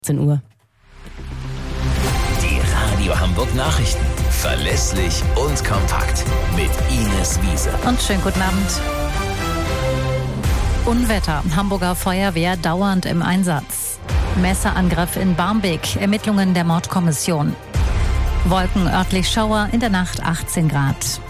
10 Uhr. Die Radio Hamburg Nachrichten. Verlässlich und kompakt. Mit Ines Wiese. Und schönen guten Abend. Unwetter. Hamburger Feuerwehr dauernd im Einsatz. Messerangriff in Barmbek. Ermittlungen der Mordkommission. Wolken, örtlich Schauer, in der Nacht 18 Grad.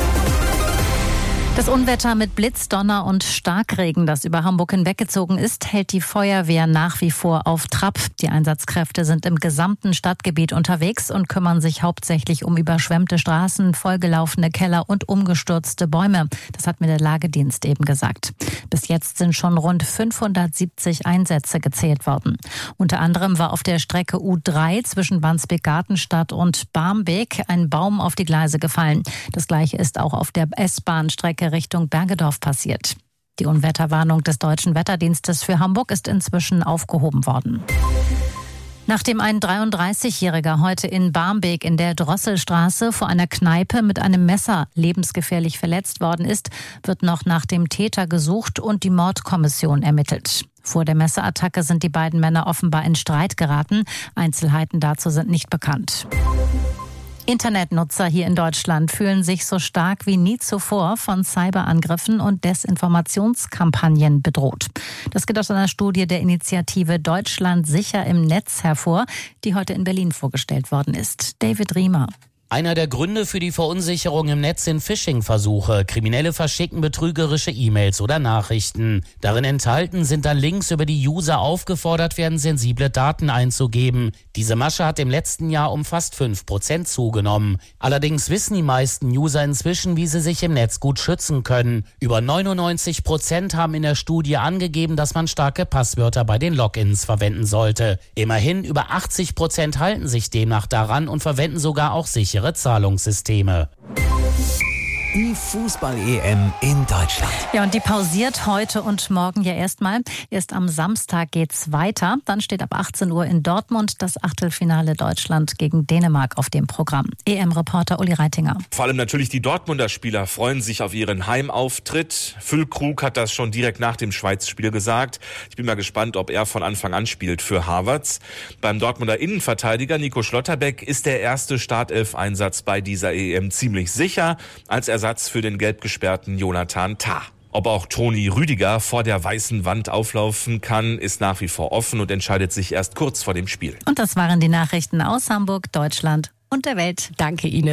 Das Unwetter mit Blitz, Donner und Starkregen, das über Hamburg hinweggezogen ist, hält die Feuerwehr nach wie vor auf Trab. Die Einsatzkräfte sind im gesamten Stadtgebiet unterwegs und kümmern sich hauptsächlich um überschwemmte Straßen, vollgelaufene Keller und umgestürzte Bäume. Das hat mir der Lagedienst eben gesagt. Bis jetzt sind schon rund 570 Einsätze gezählt worden. Unter anderem war auf der Strecke U3 zwischen Wandsbek-Gartenstadt und Barmbek ein Baum auf die Gleise gefallen. Das Gleiche ist auch auf der S-Bahn-Strecke Richtung Bergedorf passiert. Die Unwetterwarnung des Deutschen Wetterdienstes für Hamburg ist inzwischen aufgehoben worden. Nachdem ein 33-Jähriger heute in Barmbek in der Drosselstraße vor einer Kneipe mit einem Messer lebensgefährlich verletzt worden ist, wird noch nach dem Täter gesucht und die Mordkommission ermittelt. Vor der Messerattacke sind die beiden Männer offenbar in Streit geraten. Einzelheiten dazu sind nicht bekannt. Internetnutzer hier in Deutschland fühlen sich so stark wie nie zuvor von Cyberangriffen und Desinformationskampagnen bedroht. Das geht aus einer Studie der Initiative Deutschland sicher im Netz hervor, die heute in Berlin vorgestellt worden ist. David Riemer. Einer der Gründe für die Verunsicherung im Netz sind Phishing-Versuche. Kriminelle verschicken betrügerische E-Mails oder Nachrichten. Darin enthalten sind dann Links, über die User aufgefordert werden, sensible Daten einzugeben. Diese Masche hat im letzten Jahr um fast 5% zugenommen. Allerdings wissen die meisten User inzwischen, wie sie sich im Netz gut schützen können. Über 99% haben in der Studie angegeben, dass man starke Passwörter bei den Logins verwenden sollte. Immerhin über 80% halten sich demnach daran und verwenden sogar auch sichere Zahlungssysteme. Die Fußball-EM in Deutschland. Ja, und die pausiert heute und morgen ja erstmal. Erst am Samstag geht's weiter. Dann steht ab 18 Uhr in Dortmund das Achtelfinale Deutschland gegen Dänemark auf dem Programm. EM-Reporter Uli Reitinger. Vor allem natürlich die Dortmunder Spieler freuen sich auf ihren Heimauftritt. Füllkrug hat das schon direkt nach dem Schweiz-Spiel gesagt. Ich bin mal gespannt, ob er von Anfang an spielt für Havertz. Beim Dortmunder Innenverteidiger Nico Schlotterbeck ist der erste Startelf-Einsatz bei dieser EM ziemlich sicher. Als Ersatz für den gelb gesperrten Jonathan Tah. Ob auch Toni Rüdiger vor der weißen Wand auflaufen kann, ist nach wie vor offen und entscheidet sich erst kurz vor dem Spiel. Und das waren die Nachrichten aus Hamburg, Deutschland und der Welt. Danke Ihnen.